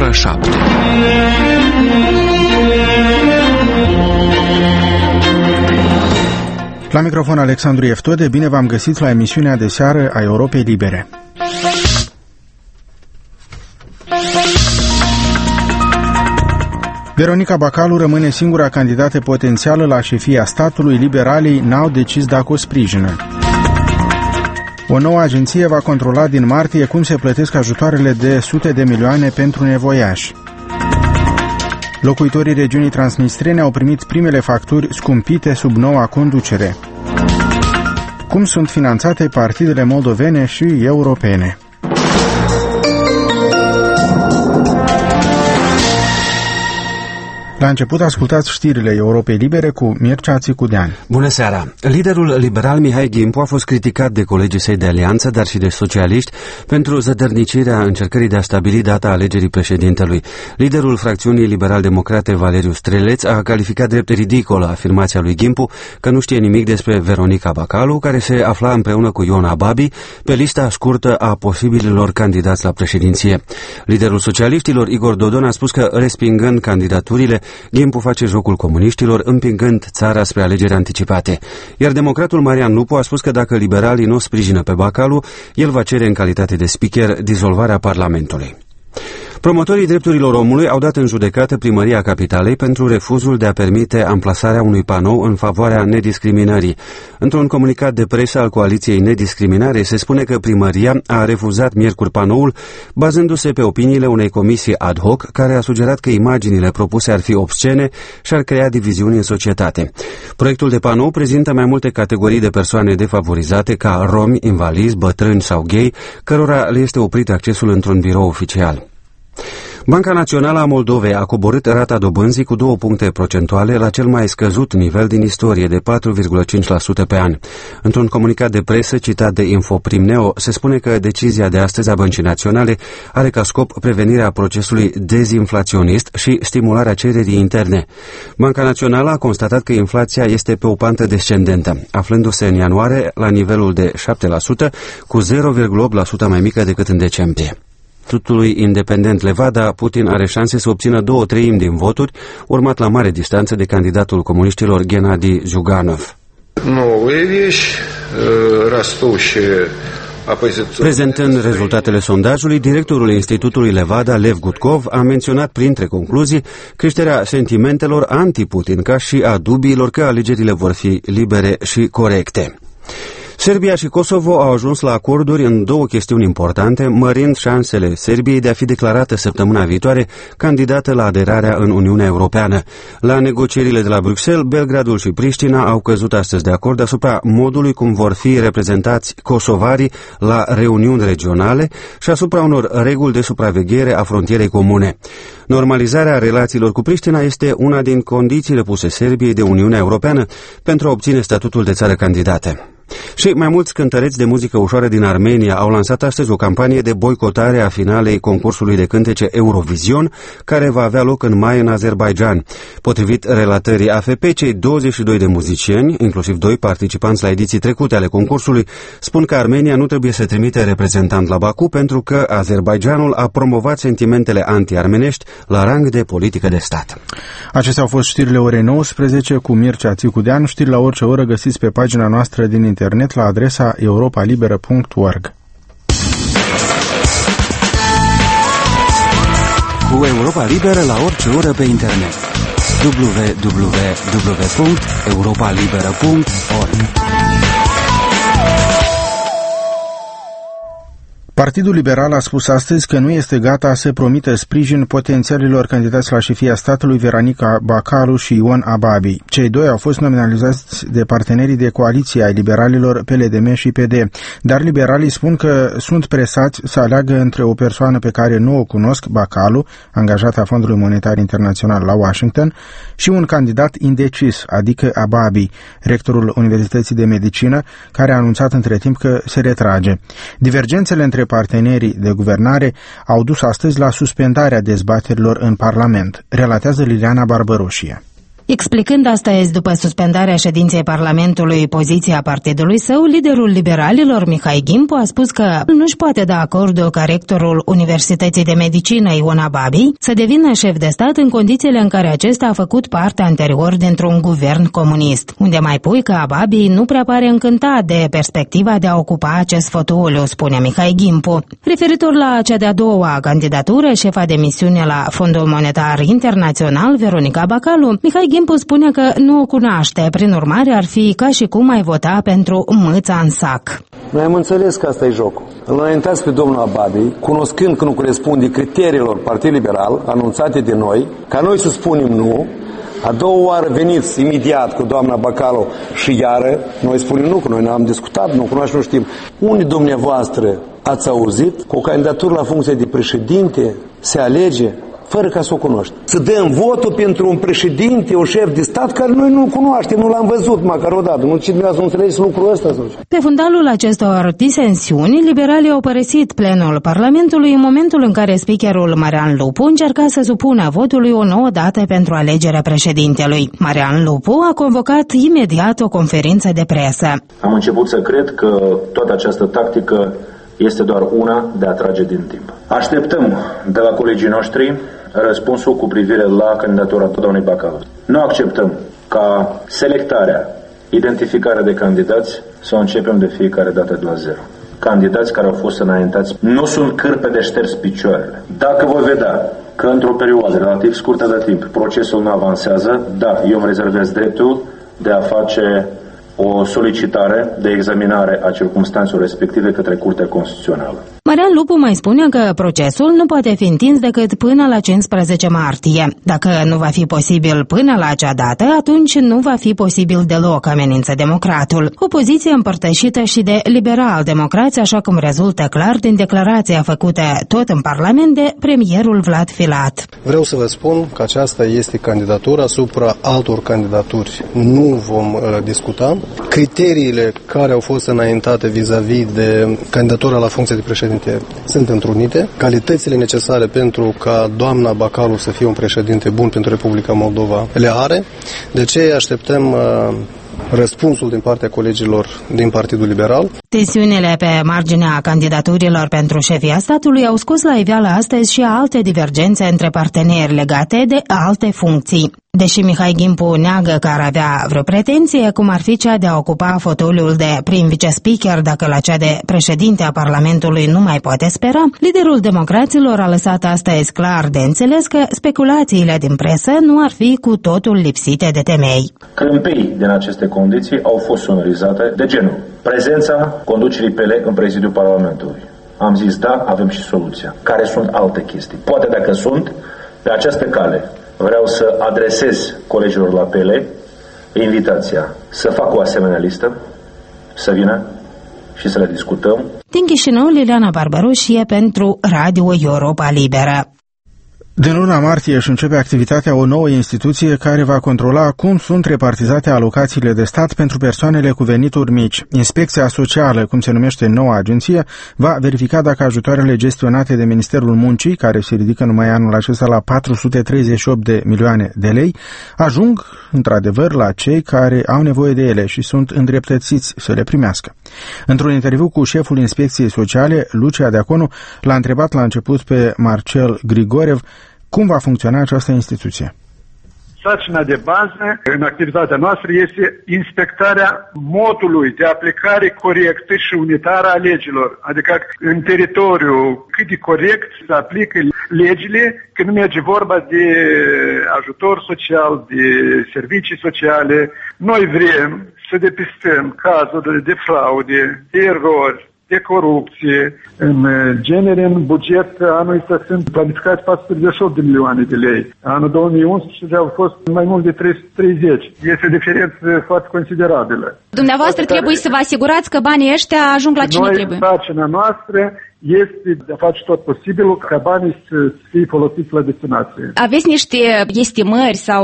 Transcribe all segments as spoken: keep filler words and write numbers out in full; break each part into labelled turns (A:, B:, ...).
A: ora șapte.
B: La microfon Alexandru Eftode, bine v-am găsit la emisiunea de seară a Europei Libere. Veronica Bacalul rămâne singura candidată potențială la șefia statului. Liberalii n-au decis dacă o sprijină. O nouă agenție va controla din martie cum se plătesc ajutoarele de sute de milioane pentru nevoiași. Locuitorii regiunii transnistrene au primit primele facturi scumpite sub noua conducere. Cum sunt finanțate partidele moldovene și europene? La început ascultați știrile Europei Libere cu Mircea Țicudean.
C: Bună seara! Liderul liberal Mihai Gimpu a fost criticat de colegii săi de alianță, dar și de socialiști, pentru zădărnicirea încercării de a stabili data alegerii președintelui. Liderul fracțiunii liberal-democrate Valeriu Streleț a calificat drept ridicolă afirmația lui Gimpu că nu știe nimic despre Veronica Bacalul, care se afla împreună cu Ion Ababi pe lista scurtă a posibililor candidați la președinție. Liderul socialiștilor Igor Dodon a spus că, respingând candidaturile, Gimpu face jocul comuniștilor, împingând țara spre alegeri anticipate. Iar democratul Marian Lupu a spus că dacă liberalii nu sprijină pe Bacalul, el va cere în calitate de speaker dizolvarea Parlamentului. Promotorii drepturilor omului au dat în judecată Primăria Capitalei pentru refuzul de a permite amplasarea unui panou în favoarea nediscriminării. Într-un comunicat de presă al Coaliției Nediscriminare se spune că primăria a refuzat miercuri panoul bazându-se pe opiniile unei comisii ad hoc care a sugerat că imaginile propuse ar fi obscene și ar crea diviziuni în societate. Proiectul de panou prezintă mai multe categorii de persoane defavorizate ca romi, invalizi, bătrâni sau gay, cărora le este oprit accesul într-un birou oficial. Banca Națională a Moldovei a coborât rata dobânzii cu două puncte procentuale la cel mai scăzut nivel din istorie, de patru virgulă cinci la sută pe an. Într-un comunicat de presă citat de Infoprim-Neo, se spune că decizia de astăzi a Băncii Naționale are ca scop prevenirea procesului dezinflaționist și stimularea cererii interne. Banca Națională a constatat că inflația este pe o pantă descendentă, aflându-se în ianuarie la nivelul de șapte la sută, cu zero virgulă opt la sută mai mică decât în decembrie. Institutului independent Levada, Putin are șanse să obțină două treimi din voturi, urmat la mare distanță de candidatul comuniștilor Gennady Zyuganov. Prezentând rezultatele sondajului, directorul Institutului Levada, Lev Gutkov, a menționat printre concluzii creșterea sentimentelor anti-Putin, ca și a dubiilor că alegerile vor fi libere și corecte. Serbia și Kosovo au ajuns la acorduri în două chestiuni importante, mărind șansele Serbiei de a fi declarată săptămâna viitoare candidată la aderarea în Uniunea Europeană. La negocierile de la Bruxelles, Belgradul și Priștina au căzut astăzi de acord asupra modului cum vor fi reprezentați kosovarii la reuniuni regionale și asupra unor reguli de supraveghere a frontierei comune. Normalizarea relațiilor cu Priștina este una din condițiile puse Serbiei de Uniunea Europeană pentru a obține statutul de țară candidată. Și mai mulți cântăreți de muzică ușoară din Armenia au lansat astăzi o campanie de boicotare a finalei concursului de cântece Eurovision, care va avea loc în mai în Azerbaidjan. Potrivit relatării A F P, cei douăzeci și doi de muzicieni, inclusiv doi participanți la ediții trecute ale concursului, spun că Armenia nu trebuie să trimite reprezentant la Baku pentru că Azerbaidjanul a promovat sentimentele anti-armenești la rang de politică de stat.
B: Acestea au fost știrile orei nouăsprezece cu Mircea Țicudean. Știri la orice oră găsiți pe pagina noastră din internet la adresa europa liberă punct org.
C: Cu Europa Liberă la orice oră pe internet. w w w punct europa liberă punct org.
B: Partidul Liberal a spus astăzi că nu este gata să promită sprijin potențialilor candidați la șefia statului Veronica Bacalul și Ion Ababi. Cei doi au fost nominalizați de partenerii de coaliție ai liberalilor P L D M și P D, dar liberalii spun că sunt presați să aleagă între o persoană pe care nu o cunosc, Bacalul, angajat a Fondului Monetar Internațional la Washington, și un candidat indecis, adică Ababi, rectorul Universității de Medicină, care a anunțat între timp că se retrage. Divergențele între partenerii de guvernare au dus astăzi la suspendarea dezbaterilor în Parlament, relatează Liliana Barbăroșie.
A: Explicând astăzi, după suspendarea ședinței Parlamentului, poziția partidului său, liderul liberalilor, Mihai Gimpu, a spus că nu-și poate da acordul ca rectorul Universității de Medicină, Ion Ababi, să devină șef de stat în condițiile în care acesta a făcut parte anterior dintr-un guvern comunist. Unde mai pui că Ababi nu prea pare încântat de perspectiva de a ocupa acest fotoliu, spune Mihai Gimpu. Referitor la cea de-a doua candidatură, șefa de misiune la Fondul Monetar Internațional, Veronica Bacălu, Mihai Gimpu spune că nu o cunoaște, prin urmare ar fi ca și cum ai vota pentru mâța în sac.
D: Noi am înțeles că asta e jocul. Îl înaintați pe domnul Ababi, cunoscând că nu corespunde criteriilor Partidului Liberal anunțate de noi, ca noi să spunem nu. A doua oară veniți imediat cu doamna Bacălu și iară, noi spunem nu, că noi n-am discutat, nu cunoaștem, nu știm. Unde dumneavoastră ați auzit că o candidatură la funcție de președinte se alege fără ca să o cunoști? Să dăm votul pentru un președinte, un șef de stat care noi nu-l cunoaștem, nu l-am văzut măcar o dată. Nu ce dumneavoastră nu înțelegeți lucrul ăsta? Sau?
A: Pe fundalul acestor disensiuni, liberalii au părăsit plenul Parlamentului în momentul în care speakerul Marian Lupu încerca să supună votului o nouă dată pentru alegerea președintelui. Marian Lupu a convocat imediat o conferință de presă.
E: Am început să cred că toată această tactică este doar una de a trage din timp. Așteptăm de la colegii noștri răspunsul cu privire la candidatura doamnei Bacălu. Nu acceptăm ca selectarea, identificarea de candidați să o începem de fiecare dată de la zero. Candidați care au fost înaintați nu sunt cârpe de șters picioarele. Dacă voi vedea că într-o perioadă relativ scurtă de timp procesul nu avansează, da, eu îmi rezervez dreptul de a face o solicitare de examinare a circumstanțelor respective către Curtea Constituțională.
A: Marian Lupu mai spune că procesul nu poate fi întins decât până la cincisprezece martie. Dacă nu va fi posibil până la acea dată, atunci nu va fi posibil deloc, amenință democratul. O poziție împărtășită și de liberal-democrați, așa cum rezultă clar din declarația făcută tot în Parlament de premierul Vlad Filat.
F: Vreau să vă spun că aceasta este candidatura asupra altor candidaturi. Nu vom uh, discuta. Criteriile care au fost înaintate vis-a-vis de candidatura la funcție de președinte sunt întrunite. Calitățile necesare pentru ca doamna Bacălu să fie un președinte bun pentru Republica Moldova le are. De ce așteptăm uh, răspunsul din partea colegilor din Partidul Liberal.
A: Tensiunile pe marginea candidaturilor pentru șefia statului au scos la iveală astăzi și alte divergențe între parteneri legate de alte funcții. Deși Mihai Gimpu neagă că ar avea vreo pretenție, cum ar fi cea de a ocupa fotoliul de prim vice-speaker dacă la cea de președinte a Parlamentului nu mai poate spera, liderul democraților a lăsat astăzi clar de înțeles că speculațiile din presă nu ar fi cu totul lipsite de temei.
E: Câmpii din aceste condiții au fost sonorizate de genul prezența conducerii P L în prezidiul Parlamentului. Am zis da, avem și soluția. Care sunt alte chestii? Poate dacă sunt, pe această cale vreau să adresez colegilor la P L invitația să facă o asemenea listă, să vină și să le discutăm.
A: Din Chișinău, Liliana Barbaroșie pentru Radio Europa Liberă.
B: Din luna martie își începe activitatea o nouă instituție care va controla cum sunt repartizate alocațiile de stat pentru persoanele cu venituri mici. Inspecția Socială, cum se numește noua agenție, va verifica dacă ajutoarele gestionate de Ministerul Muncii, care se ridică numai anul acesta la patru sute treizeci și opt de milioane de lei, ajung într-adevăr la cei care au nevoie de ele și sunt îndreptățiți să le primească. Într-un interviu cu șeful Inspecției Sociale, Lucia Deaconu, l-a întrebat la început pe Marcel Grigorev cum va funcționa această instituție.
G: Sarcina de bază în activitatea noastră este inspectarea modului de aplicare corectă și unitară a legilor. Adică în teritoriu cât de corect se aplică legile când merge vorba de ajutor social, de servicii sociale. Noi vrem să depistăm cazurile de fraude, de erori, de corupție. În genere, în buget, anul ăsta sunt planificați patru sute treizeci și opt de milioane de lei. Anul două mii unsprezece au fost mai mult de trei sute treizeci. Este o diferență foarte considerabilă.
H: Dumneavoastră trebuie să vă asigurați că banii ăștia ajung la cine
G: noi,
H: trebuie.
G: Sarcina noastră este de a face tot posibilul ca banii să fie folosiți la destinație.
H: Aveți niște estimări sau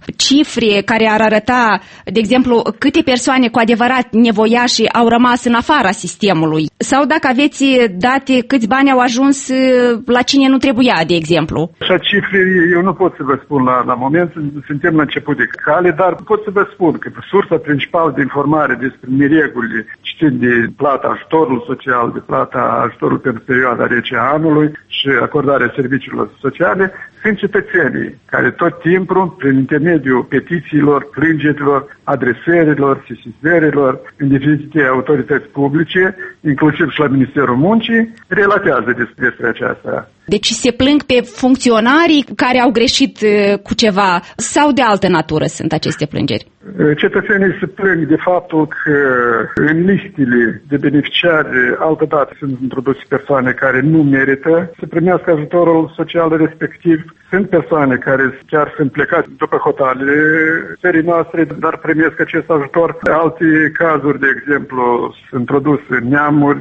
H: cifre care ar arăta, de exemplu, câte persoane cu adevărat nevoiași au rămas în afara sistemului? Sau dacă aveți date câți bani au ajuns la cine nu trebuia, de exemplu?
G: Așa cifre eu nu pot să vă spun la, la moment, suntem la început de cale, dar pot să vă spun că sursa principală de informare despre neregulile, știind de plata ajutorului social, de plata ajutorului pentru perioada rece a anului și acordarea serviciilor sociale, sunt cetățenii care tot timpul, prin intermediul petițiilor, plângerilor, adresărilor, sesizărilor, în diferite autorități publice, inclusiv și la Ministerul Muncii, relatează despre aceasta.
H: Deci se plâng pe funcționarii care au greșit cu ceva sau de altă natură sunt aceste plângeri?
G: Cetățenii se plâng de faptul că în listele de beneficiari altădată sunt introduse persoane care nu merită să primească ajutorul social respectiv. Sunt persoane care chiar sunt plecate după hotalele țării noastre, dar primesc acest ajutor. Alte cazuri, de exemplu, sunt introduse neamuri,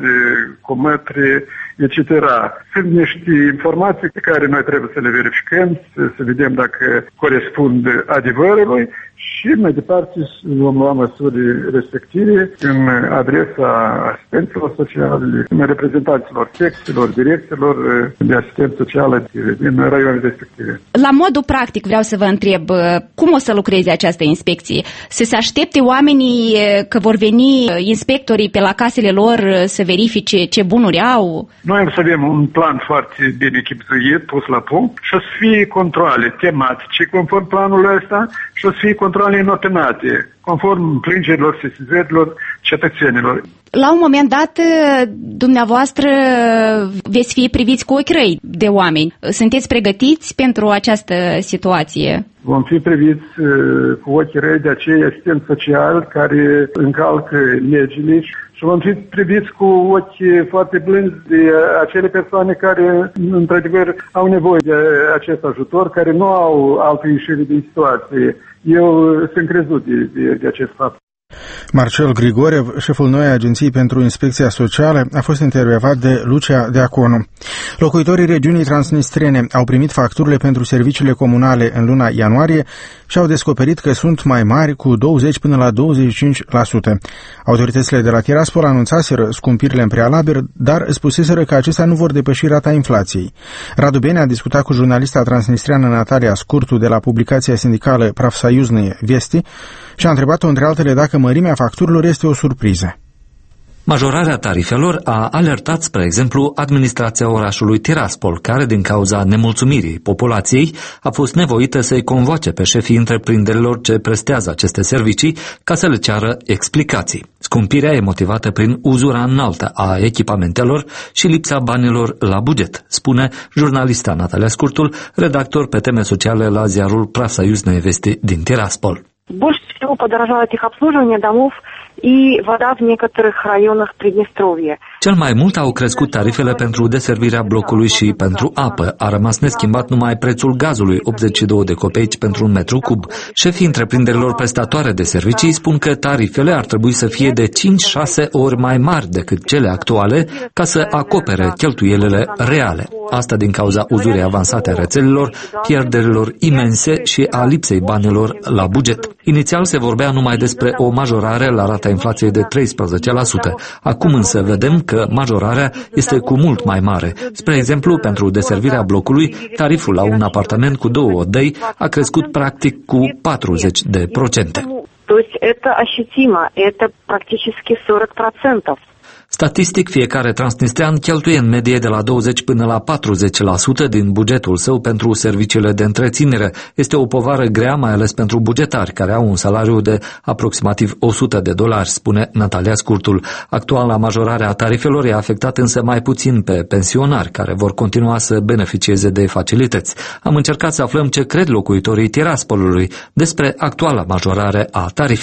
G: cumătri, et cetera. Sunt niște informații pe care noi trebuie să le verificăm, să, să vedem dacă corespund adevărului și mai departe vom lua măsuri respective în adresa asistenților sociale, în reprezentanților secțiilor, direcțiilor de asistență socială din raioanele respective.
H: La modul practic vreau să vă întreb, cum o să lucreze această inspecție? Să se aștepte oamenii că vor veni inspectorii pe la casele lor să verifice ce bunuri au?
G: Noi o să avem un plan foarte bine chipzuit, pus la punct și o să fie controle tematice conform planului ăsta și o să fie controle inotenate, conform plângerilor, sesizărilor cetățenilor.
H: La un moment dat, dumneavoastră veți fi priviți cu ochi răi de oameni. Sunteți pregătiți pentru această situație?
G: Vom fi priviți uh, cu ochi răi de acei asistenți sociali care încalcă legile și vom fi priviți cu ochi foarte blânzi de acele persoane care, într-adevăr, au nevoie de acest ajutor, care nu au altă ieșire din situație. Eu sunt crezut de, de, de acest fapt.
B: Marcel Grigorev, șeful noii Agenții pentru Inspecția Socială, a fost intervievat de Lucia Deaconu. Locuitorii regiunii transnistrene au primit facturile pentru serviciile comunale în luna ianuarie și au descoperit că sunt mai mari cu douăzeci până la douăzeci și cinci la sută. Autoritățile de la Tiraspol anunțaseră scumpirile în prealabil, dar spuseseră că acestea nu vor depăși rata inflației. Radu Bene a discutat cu jurnalista transnistreană Natalia Scurtu de la publicația sindicală Pravsayuzne Vesti și a întrebat-o între altele dacă mărimea facturilor este o surpriză.
I: Majorarea tarifelor a alertat, spre exemplu, administrația orașului Tiraspol, care, din cauza nemulțumirii populației, a fost nevoită să-i convoace pe șefii întreprinderilor ce prestează aceste servicii ca să le ceară explicații. Scumpirea e motivată prin uzura înaltă a echipamentelor și lipsa banilor la buget, spune jurnalista Natalia Scurtul, redactor pe teme sociale la ziarul Pravsayuzne Vesti din Tiraspol.
J: Больше всего подорожало техобслуживание домов и вода в некоторых районах Приднестровья.
I: Cel mai mult au crescut tarifele pentru deservirea blocului și pentru apă. A rămas neschimbat numai prețul gazului, optzeci și două de copeici pentru un metru cub. Șefii întreprinderilor prestatoare de servicii spun că tarifele ar trebui să fie de cinci șase ori mai mari decât cele actuale ca să acopere cheltuielile reale. Asta din cauza uzurii avansate a rețelelor, pierderilor imense și a lipsei banilor la buget. Inițial se vorbea numai despre o majorare la rata inflației de treisprezece la sută. Acum însă vedem că majorarea este cu mult mai mare. Spre exemplu, pentru deservirea blocului, tariful la un apartament cu două odăi a crescut practic cu patruzeci de procente.
J: То есть это ощутимо, это практически сорок процентов.
I: Statistic, fiecare transnistrean cheltuie în medie de la douăzeci până la patruzeci la sută din bugetul său pentru serviciile de întreținere. Este o povară grea, mai ales pentru bugetari, care au un salariu de aproximativ o sută de dolari, spune Natalia Scurtul. Actuala majorare a tarifelor i-a afectat însă mai puțin pe pensionari, care vor continua să beneficieze de facilități. Am încercat să aflăm ce cred locuitorii Tiraspolului despre actuala majorare a tarifelor.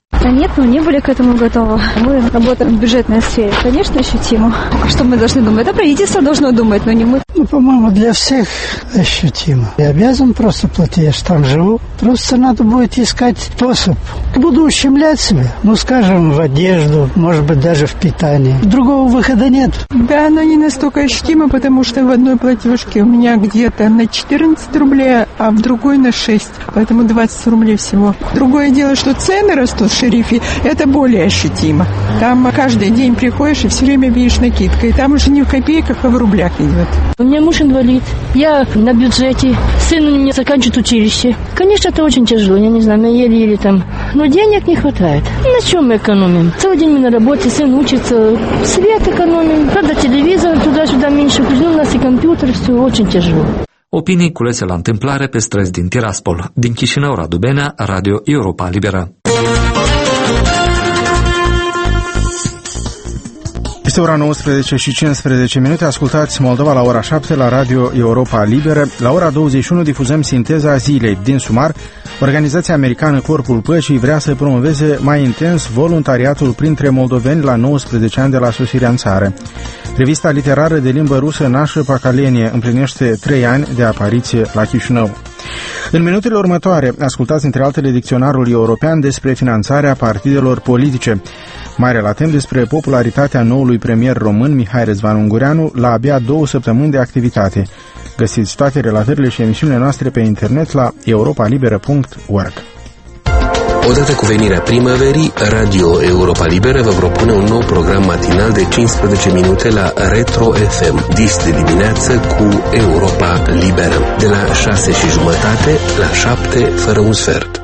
K: Нет, мы не были к этому готовы. Мы работаем в бюджетной сфере. Конечно, ощутимо. А что мы должны думать? Это правительство должно думать, но не мы.
L: Ну, по-моему, для всех ощутимо. Я обязан просто платить, я же там живу. Просто надо будет искать способ. Буду ущемлять себя, ну, скажем, в одежду, может быть, даже в питании. Другого выхода нет.
M: Да, оно не настолько ощутимо, потому что в одной платежке у меня где-то на четырнадцать рублей, а в другой на шесть. Поэтому двадцать рублей всего. Другое дело, что цены растут в шерифе, это более ощутимо. Там каждый день приходишь и все время видишь накидка. И там уже не в копейках, а в рублях идет.
N: У меня муж инвалид. Я на бюджете. Сын у меня заканчивает училище. Конечно, это очень тяжело. Я не знаю, мы еле-еле там. Но денег не хватает. На чем мы экономим? Целый день мы на работе, сын учится. Свет экономим. Правда, телевизор туда-сюда меньше. Ну, у нас и компьютер, все очень тяжело.
I: Opinii culese la întâmplare pe străzi din Tiraspol. Din Chișinău, Radu Benea, Radio Europa Liberă.
B: Este ora nouăsprezece și cincisprezece minute. Ascultați Moldova la ora șapte la Radio Europa Liberă. La ora douăzeci și unu difuzăm Sinteza Zilei. Din sumar, Organizația Americană Corpul Păcii vrea să promoveze mai intens voluntariatul printre moldoveni la nouăsprezece ani de la sosirea în țară. Revista literară de limbă rusă Nașă Pacalenie împlinește trei ani de apariție la Chișinău. În minutele următoare, ascultați între altele dicționarul european despre finanțarea partidelor politice. Mai relatem despre popularitatea noului premier român Mihai Răzvan Ungureanu la abia două săptămâni de activitate. Găsiți toate relatările și emisiunile noastre pe internet la europa liberă punct org.
O: Odată cu venirea primăverii, Radio Europa Liberă vă propune un nou program matinal de cincisprezece minute la Retro F M, dis de dimineață cu Europa Liberă, de la șase și jumătate la șapte fără un sfert.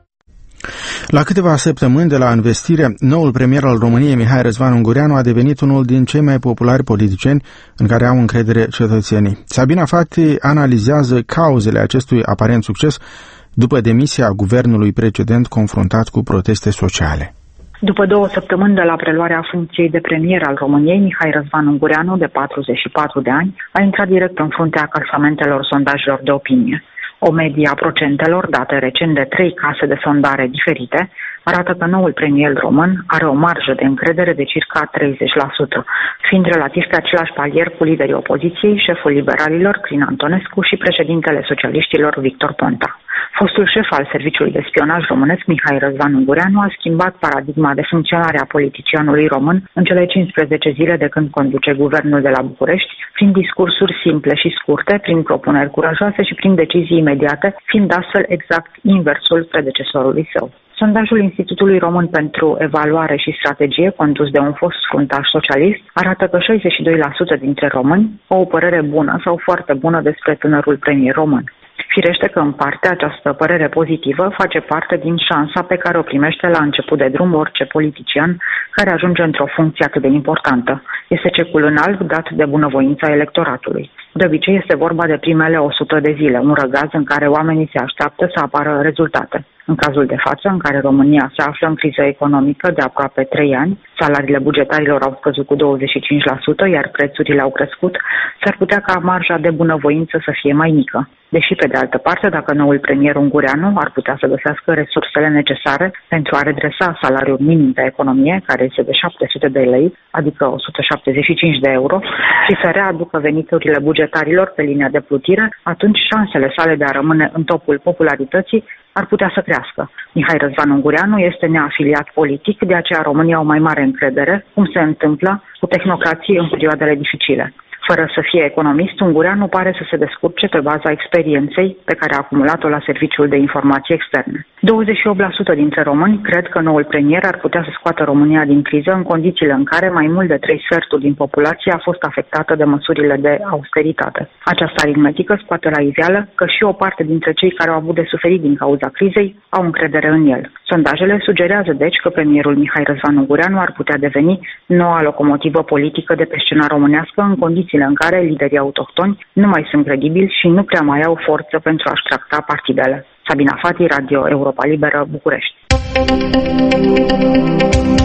B: La câteva săptămâni de la investire, noul premier al României, Mihai Răzvan Ungureanu, a devenit unul din cei mai populari politicieni în care au încredere cetățenii. Sabina Fati analizează cauzele acestui aparent succes după demisia guvernului precedent confruntat cu proteste sociale.
P: După două săptămâni de la preluarea funcției de premier al României, Mihai Răzvan Ungureanu, de patruzeci și patru de ani, a intrat direct în fruntea clasamentelor sondajelor de opinie. O medie a procentelor, date recent de trei case de sondare diferite, arată că noul premier român are o marjă de încredere de circa treizeci la sută, fiind relativ pe același palier cu liderii opoziției, șeful liberalilor, Crin Antonescu, și președintele socialiștilor, Victor Ponta. Fostul șef al Serviciului de Spionaj Românesc, Mihai Răzvan Ungureanu, a schimbat paradigma de funcționare a politicianului român în cele cincisprezece zile de când conduce guvernul de la București, prin discursuri simple și scurte, prin propuneri curajoase și prin decizii imediate, fiind astfel exact inversul predecesorului său. Sondajul Institutului Român pentru Evaluare și Strategie, condus de un fost fruntaș socialist, arată că șaizeci și doi la sută dintre români au o părere bună sau foarte bună despre tânărul premier român. Firește că, în parte, această părere pozitivă face parte din șansa pe care o primește la început de drum orice politician care ajunge într-o funcție atât de importantă. Este cecul în alb dat de bunăvoința electoratului. De obicei este vorba de primele o sută de zile, un răgaz în care oamenii se așteaptă să apară rezultate. În cazul de față, în care România se află în criză economică de aproape trei ani, salariile bugetarilor au scăzut cu douăzeci și cinci la sută, iar prețurile au crescut, s-ar putea ca marja de bunăvoință să fie mai mică. Deși, pe de altă parte, dacă noul premier Ungureanu ar putea să găsească resursele necesare pentru a redresa salariul minim pe economie, care este de șapte sute de lei, adică o sută șaptezeci și cinci de euro, și să readucă veniturile bugetarilor pe linia de plutire, atunci șansele sale de a rămâne în topul popularității ar putea să crească. Mihai Răzvan Ungureanu este neafiliat politic, de aceea românii au mai mare încredere, cum se întâmplă cu tehnocrații în perioadele dificile. Fără să fie economist, Ungureanu pare să se descurce pe baza experienței pe care a acumulat-o la Serviciul de Informații Externe. douăzeci și opt la sută dintre români cred că noul premier ar putea să scoată România din criză în condițiile în care mai mult de trei sferturi din populație a fost afectată de măsurile de austeritate. Această aritmetică scoate la iveală că și o parte dintre cei care au avut de suferit din cauza crizei au încredere în el. Sondajele sugerează deci că premierul Mihai Răzvan Ungureanu ar putea deveni noua locomotivă politică de pe scena românească în condiții în care liderii autohtoni nu mai sunt credibili și nu prea mai au forță pentru a-și tracta partidele. Sabina Fati, Radio Europa Liberă, București.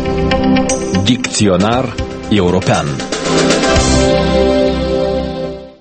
Q: Dicționar european.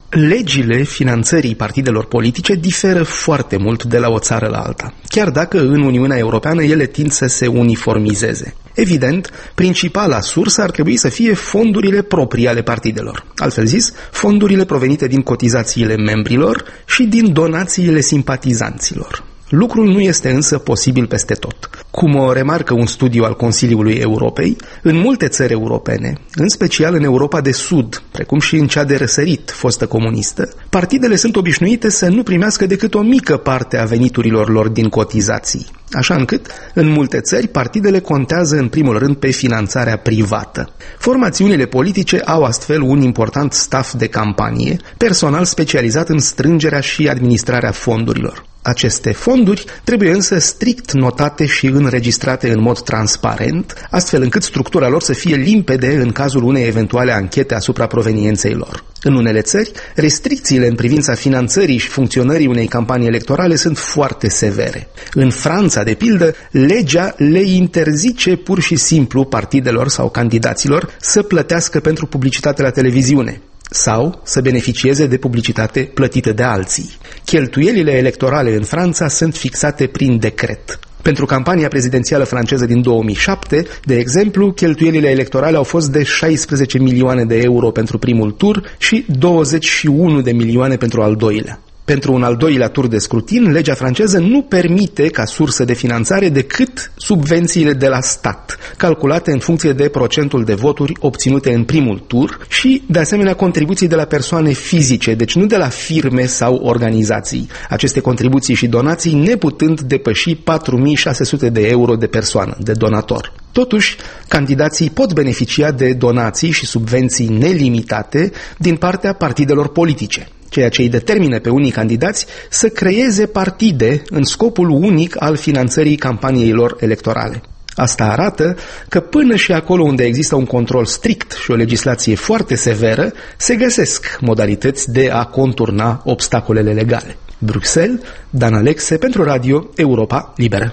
Q: Legile finanțării partidelor politice diferă foarte mult de la o țară la alta, chiar dacă în Uniunea Europeană ele tind să se uniformizeze. Evident, principala sursă ar trebui să fie fondurile proprii ale partidelor, altfel zis, fondurile provenite din cotizațiile membrilor și din donațiile simpatizanților. Lucrul nu este însă posibil peste tot. Cum o remarcă un studiu al Consiliului Europei, în multe țări europene, în special în Europa de Sud, precum și în cea de răsărit, fostă comunistă, partidele sunt obișnuite să nu primească decât o mică parte a veniturilor lor din cotizații, așa încât, în multe țări, partidele contează în primul rând pe finanțarea privată. Formațiunile politice au astfel un important staff de campanie, personal specializat în strângerea și administrarea fondurilor. Aceste fonduri trebuie însă strict notate și înregistrate în mod transparent, astfel încât structura lor să fie limpede în cazul unei eventuale anchete asupra provenienței lor. În unele țări, restricțiile în privința finanțării și funcționării unei campanii electorale sunt foarte severe. În Franța, de pildă, legea le interzice pur și simplu partidelor sau candidaților să plătească pentru publicitate la televiziune sau să beneficieze de publicitate plătită de alții. Cheltuielile electorale în Franța sunt fixate prin decret. Pentru campania prezidențială franceză din două mii șapte, de exemplu, cheltuielile electorale au fost de șaisprezece milioane de euro pentru primul tur și douăzeci și unu de milioane pentru al doilea. Pentru un al doilea tur de scrutin, legea franceză nu permite ca sursă de finanțare decât subvențiile de la stat, calculate în funcție de procentul de voturi obținute în primul tur și, de asemenea, contribuții de la persoane fizice, deci nu de la firme sau organizații. Aceste contribuții și donații neputând depăși patru mii șase sute de euro de persoană, de donator. Totuși, candidații pot beneficia de donații și subvenții nelimitate din partea partidelor politice, ceea ce îi determină pe unii candidați să creeze partide în scopul unic al finanțării campaniei lor electorale. Asta arată că până și acolo unde există un control strict și o legislație foarte severă, se găsesc modalități de a conturna obstacolele legale. Bruxelles, Dan Alexe pentru Radio Europa Liberă.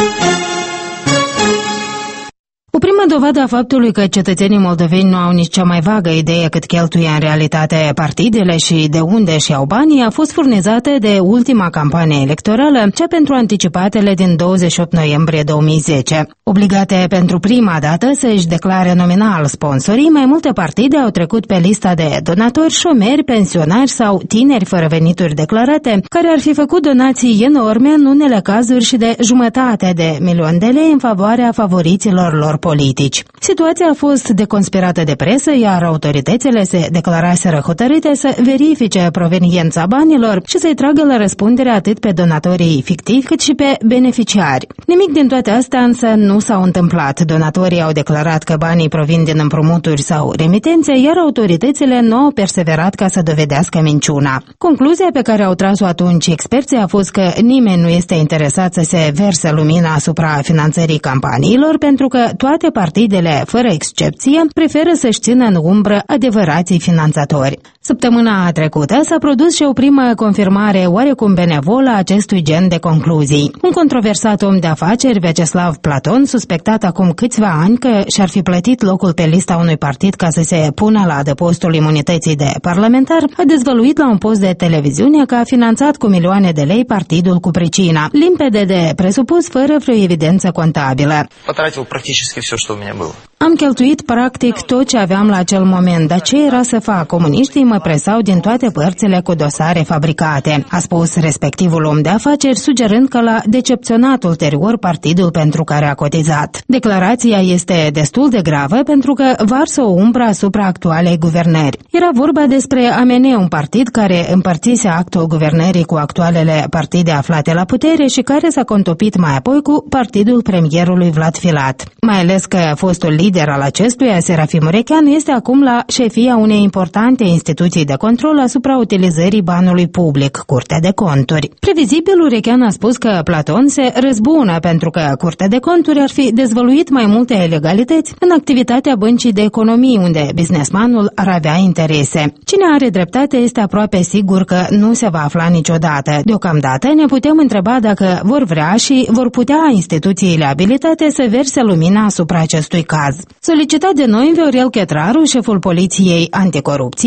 A: O primă dovadă a faptului că cetățenii moldoveni nu au nici cea mai vagă idee cât cheltuie în realitate partidele și de unde își iau banii a fost furnizată de ultima campanie electorală, cea pentru anticipatele din douăzeci și opt noiembrie două mii zece. Obligate pentru prima dată să își declare nominal sponsorii, mai multe partide au trecut pe lista de donatori, șomeri, pensionari sau tineri fără venituri declarate, care ar fi făcut donații enorme, în unele cazuri și de jumătate de milion de lei în favoarea favoriților lor politici. Situația a fost deconspirată de presă, iar autoritățile se declaraseră hotărâte să verifice proveniența banilor și să-i tragă la răspundere atât pe donatorii fictivi cât și pe beneficiari. Nimic din toate astea însă nu s-au întâmplat. Donatorii au declarat că banii provin din împrumuturi sau remitențe, iar autoritățile nu au perseverat ca să dovedească minciuna. Concluzia pe care au tras-o atunci experții a fost că nimeni nu este interesat să se verse lumina asupra finanțării campaniilor, pentru că toate partidele, fără excepție, preferă să-și țină în umbră adevărații finanțatori. Săptămâna trecută s-a produs și o primă confirmare oarecum benevolă a acestui gen de concluzii. Un controversat om de afaceri, Vyacheslav Platon, suspectat acum câțiva ani că și-ar fi plătit locul pe lista unui partid ca să se pună la adăpostul imunității de parlamentar, a dezvăluit la un post de televiziune că a finanțat cu milioane de lei partidul cu pricina, limpede de presupus, fără vreo evidență contabilă.
R: Потратил практически все, что у меня было.
A: Am cheltuit practic tot ce aveam la acel moment, dar ce era să fac? Comuniștii mă presau din toate părțile cu dosare fabricate, a spus respectivul om de afaceri, sugerând că l-a decepționat ulterior partidul pentru care a cotizat. Declarația este destul de gravă pentru că varsă o umbră asupra actualei guvernări. Era vorba despre A M N, un partid care împărțise actul guvernării cu actualele partide aflate la putere și care s-a contopit mai apoi cu partidul premierului Vlad Filat. Mai ales că fostul lider al acestuia, Serafim Urechean, este acum la șefia unei importante instituții de control asupra utilizării banului public, Curtea de Conturi. Previzibil, Urechean a spus că Platon se răzbună pentru că Curtea de Conturi ar fi dezvăluit mai multe ilegalități în activitatea Băncii de Economii, unde businessmanul ar avea interese. Cine are dreptate este aproape sigur că nu se va afla niciodată. Deocamdată ne putem întreba dacă vor vrea și vor putea instituțiile abilitate să verse lumina asupra acestui caz. Solicitat de noi, Viorel Chetraru, șeful Poliției Anticorupție, ne-a spus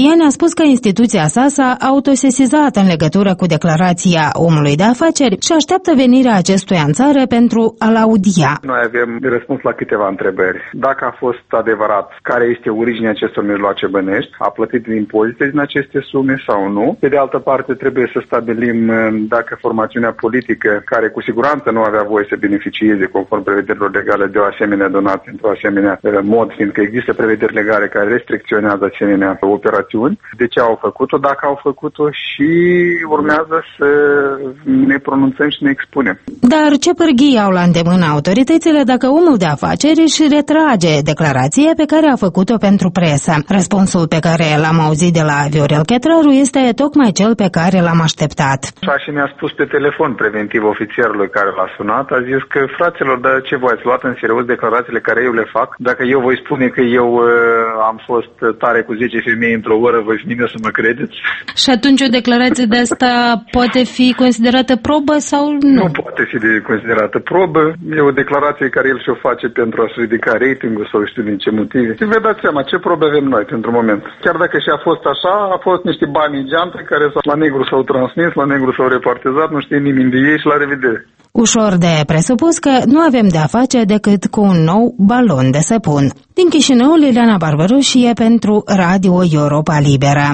A: spus că instituția sa s-a autosesizat în legătură cu declarația omului de afaceri și așteaptă venirea acestuia în țară pentru a-l audia.
S: Noi avem răspuns la câteva întrebări. Dacă a fost adevărat, care este originea acestor mijloace bănești, a plătit impozite din aceste sume sau nu. Pe de altă parte, trebuie să stabilim dacă formațiunea politică, care cu siguranță nu avea voie să beneficieze conform prevederilor legale de o asemenea donație într-o asemenea mod, fiindcă există prevederi legale care restricționează asemenea operațiuni, de ce au făcut-o, dacă au făcut-o și urmează să ne pronunțăm și ne expunem.
A: Dar ce pârghii au la îndemână autoritățile dacă omul de afaceri își retrage declarația pe care a făcut-o pentru presă? Răspunsul pe care l-am auzit de la Viorel Chetraru este tocmai cel pe care l-am așteptat.
S: Așa și mi-a spus pe telefon preventiv ofițerului care l-a sunat, a zis că fraților, dar ce voi ați luat în serios declarațiile care eu le fac? Dacă eu voi spune că eu uh, am fost tare cu zece femei într-o oră, voi fi mine să mă credeți?
A: Și atunci o declarație de asta poate fi considerată probă sau nu?
S: Nu poate fi de considerată probă. E o declarație care el și-o face pentru a-și ridica ratingul sau știu din ce motive. Și vă dați seama ce probe avem noi pentru moment. Chiar dacă și a fost așa, a fost niște bani în geantă care la negru s-au transmis, la negru s-au repartizat, nu știe nimeni de ei și la revedere.
A: Ușor de presupus că nu avem de-a face decât cu un nou balon de săpun. Din Chișinău, Liliana Barbaroșie pentru Radio Europa Liberă.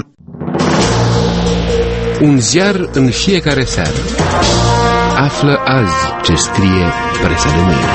O: Un ziar în fiecare seară. Află azi ce scrie presa de mâine.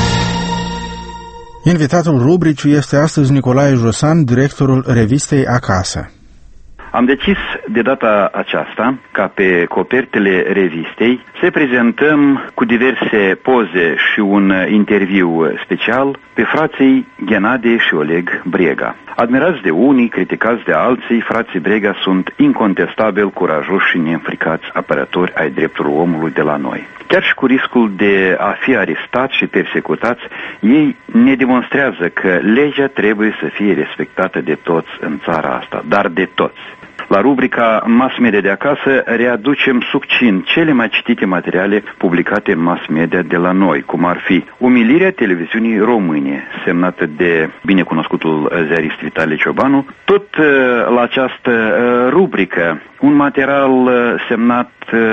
B: Invitatul rubricii este astăzi Nicolae Josan, directorul revistei Acasă.
T: Am decis de data aceasta ca pe copertele revistei să prezentăm cu diverse poze și un interviu special pe frații Ghenadie și Oleg Brega. Admirați de unii, criticați de alții, frații Brega sunt incontestabil curajoși și neînfricați apărători ai drepturilor omului de la noi. Chiar și cu riscul de a fi arestați și persecutați, ei ne demonstrează că legea trebuie să fie respectată de toți în țara asta, dar de toți. La rubrica Mass Media de acasă readucem succint cele mai citite materiale publicate în mass media de la noi, cum ar fi Umilirea televiziunii române, semnată de binecunoscutul ziarist Vitalie Ciobanu. Tot la această rubrică un material semnat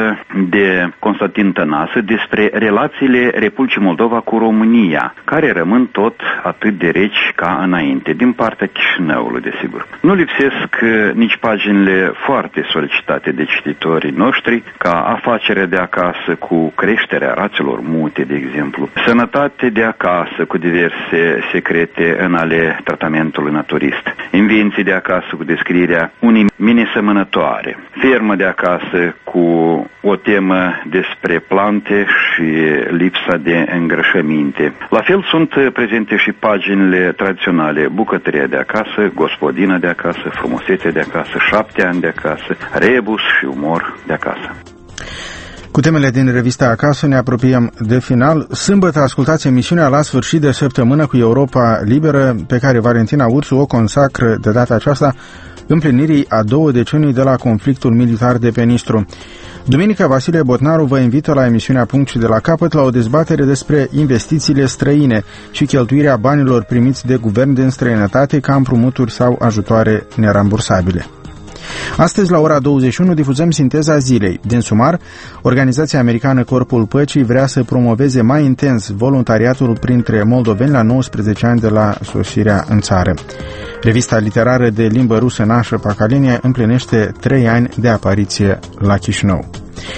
T: de Constantin Tănasă despre relațiile Republicii Moldova cu România, care rămân tot atât de reci ca înainte, din partea Chișinăului, desigur. Nu lipsesc nici paginile foarte solicitate de cititorii noștri, ca Afacerea de acasă cu creșterea rațelor mute, de exemplu, Sănătate de acasă cu diverse secrete în ale tratamentului naturist, Invenții de acasă cu descrierea unei mine sămănătoare, Fermă de acasă cu o temă despre plante și lipsa de îngrășăminte. La fel sunt prezente și paginile tradiționale: Bucătăria de acasă, Gospodina de acasă, Frumusețea de acasă, Șapte ani de acasă, Rebus și Umor de acasă.
B: Cu temele din revista Acasă ne apropiem de final. Sâmbătă ascultați emisiunea La sfârșit de săptămână cu Europa Liberă, pe care Valentina Ursu o consacră de data aceasta împlinirii a două decenii de la conflictul militar de pe Nistru. Duminică, Vasile Botnaru vă invită la emisiunea Punct și de la capăt la o dezbatere despre investițiile străine și cheltuirea banilor primiți de guvern din străinătate ca împrumuturi sau ajutoare nerambursabile. Astăzi, la ora douăzeci și unu, difuzăm sinteza zilei. Din sumar, organizația americană Corpul Păcii vrea să promoveze mai intens voluntariatul printre moldoveni la nouăsprezece ani de la sosirea în țară. Revista literară de limbă rusă Nașă Pacalenia împlinește trei ani de apariție la Chișinău.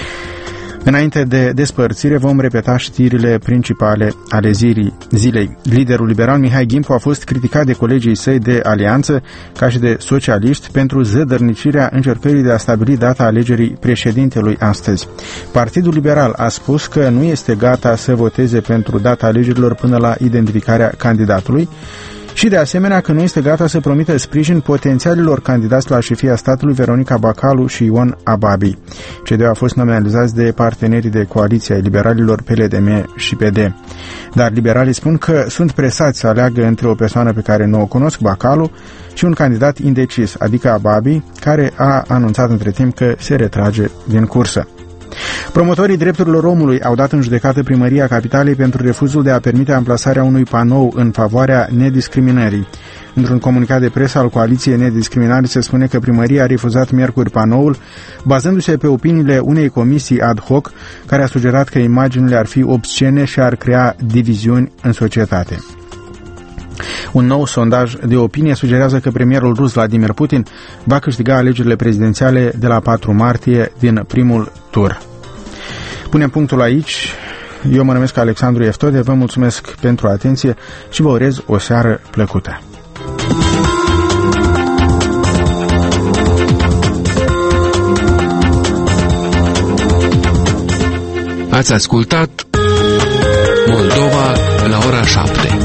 B: Înainte de despărțire, vom repeta știrile principale ale zilei. Liderul liberal Mihai Gimpu a fost criticat de colegii săi de alianță, ca și de socialiști, pentru zădărnicirea încercării de a stabili data alegerii președintelui astăzi. Partidul Liberal a spus că nu este gata să voteze pentru data alegerilor până la identificarea candidatului și, de asemenea, că nu este gata să promită sprijin potențialilor candidați la șefia statului Veronica Bacalu și Ion Ababi. Cei doi au fost nominalizați de partenerii de coaliție ai liberalilor P L D M și P D. Dar liberalii spun că sunt presați să aleagă între o persoană pe care nu o cunosc, Bacalu, și un candidat indecis, adică Ababi, care a anunțat între timp că se retrage din cursă. Promotorii drepturilor omului au dat în judecată Primăria Capitalei pentru refuzul de a permite amplasarea unui panou în favoarea nediscriminării. Într-un comunicat de presă al Coaliției Nediscriminare se spune că primăria a refuzat miercuri panoul, bazându-se pe opiniile unei comisii ad hoc care a sugerat că imaginile ar fi obscene și ar crea diviziuni în societate. Un nou sondaj de opinie sugerează că premierul rus Vladimir Putin va câștiga alegerile prezidențiale de la patru martie din primul tur. Punem punctul aici. Eu mă numesc Alexandru Eftode, vă mulțumesc pentru atenție și vă urez o seară plăcută.
O: Ați ascultat Moldova la ora șapte.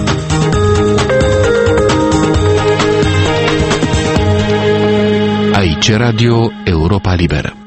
O: Aici Radio Europa Liberă.